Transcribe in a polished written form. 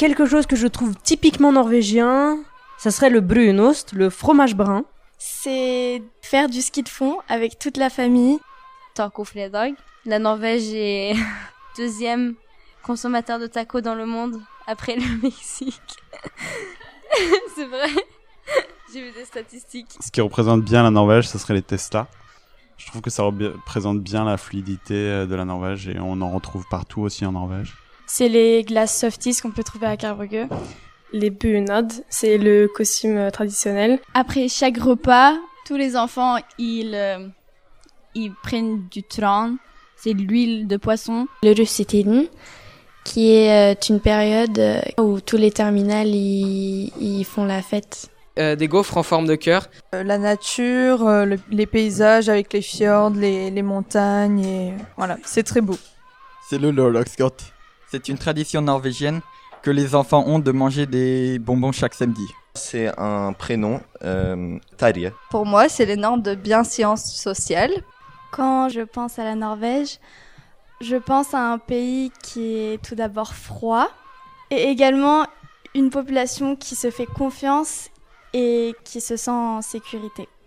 quelque chose que je trouve typiquement norvégien, ça serait le brunost, le fromage brun. C'est faire du ski de fond avec toute la famille. Tacofredag. La Norvège est deuxième consommateur de tacos dans le monde après le Mexique. C'est vrai. J'ai vu des statistiques. Ce qui représente bien la Norvège, ce serait les Tesla. Je trouve que ça représente bien la fluidité de la Norvège et on en retrouve partout aussi en Norvège. C'est les glaces softies qu'on peut trouver à Karbrugge. Les bunad, c'est le costume traditionnel. Après chaque repas, tous les enfants, ils prennent du tran, c'est de l'huile de poisson. Le russetiden, qui est une période où tous les terminales ils font la fête. Des gaufres en forme de cœur. La nature, les paysages avec les fjords, les montagnes, et voilà, c'est très beau. C'est le lørdagsgodt. C'est une tradition norvégienne que les enfants ont de manger des bonbons chaque samedi. C'est un prénom, Terje. Pour moi, c'est les normes de bienséance sociale. Quand je pense à la Norvège, je pense à un pays qui est tout d'abord froid et également une population qui se fait confiance et qui se sent en sécurité.